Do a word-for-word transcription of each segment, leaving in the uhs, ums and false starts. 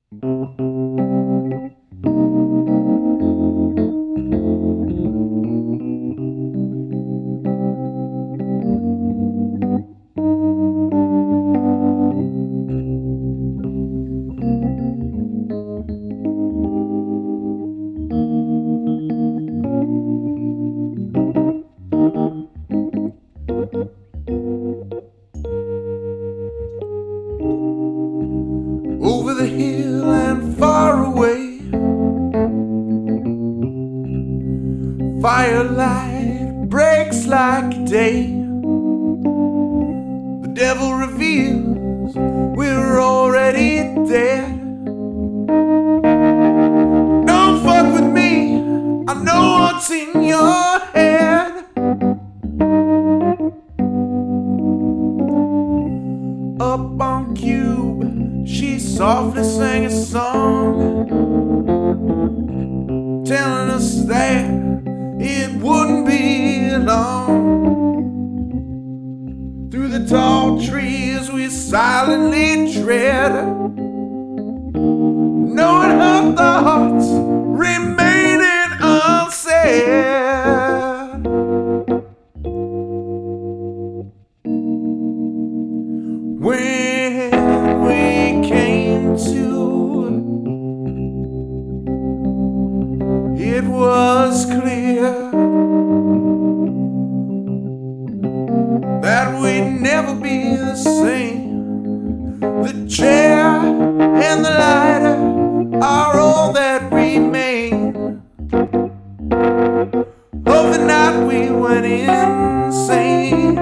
Over the hill and far away, firelight breaks like day. The devil reveals we're already dead. Don't fuck with me, I know what's in your head. Up on Cube, she softly sang a song, telling us that it wouldn't be long. Through the tall trees we silently tread, knowing her thoughts remaining unsaid. When we came to, it was clear that we'd never be the same. The chair and the lighter are all that remain of the night we went insane.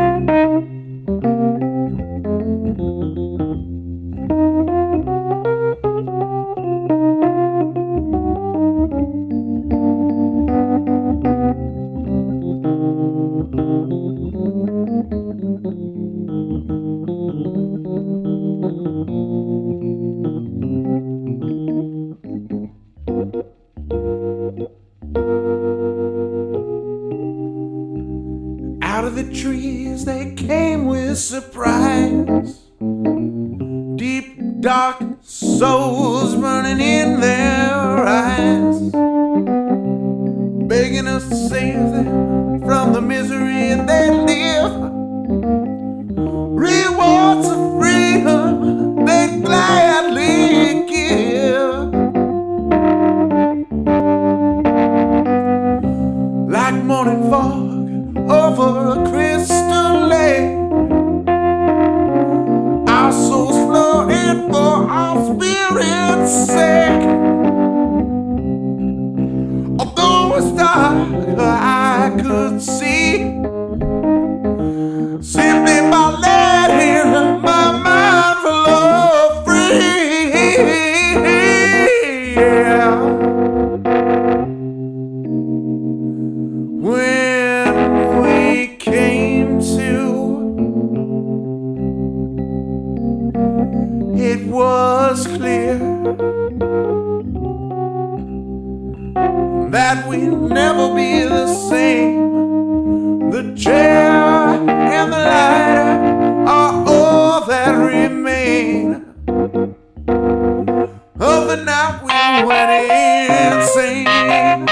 Out of the trees they came with surprise, deep dark souls burning in their eyes, begging us to save them from the misery they live. Rewards of freedom they gladly give. Like morning fog over a crystal lake, our souls floating for our spirit's sake. Although it's dark, I could see, simply by letting my mind flow free. Yeah. When we came to, it was clear that we'd never be the same. The chair and the lighter are all that remain of the night we went insane.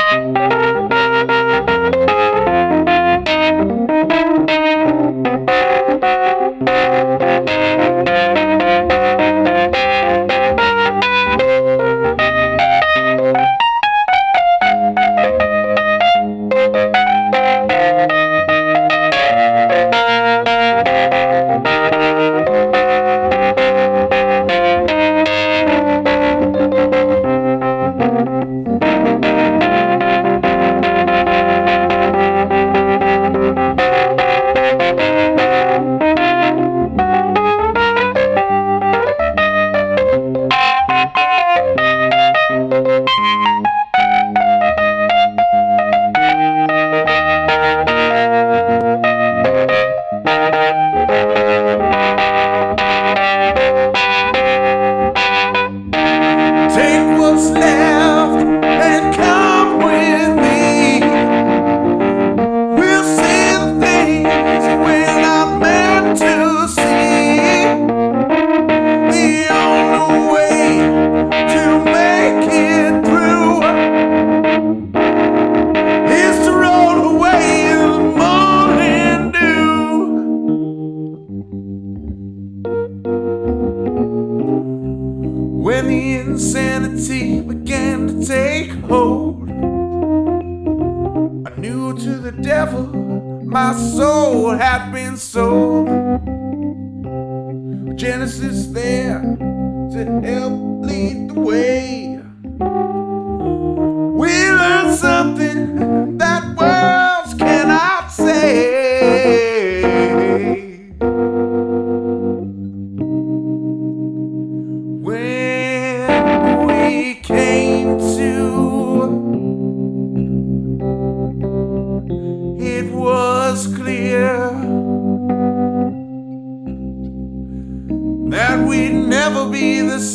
when the insanity began to take hold. I knew to the devil my soul had been sold. Genesis there to help lead the way. We learned something that words cannot say. When we came to, it was clear that we'd never be the same.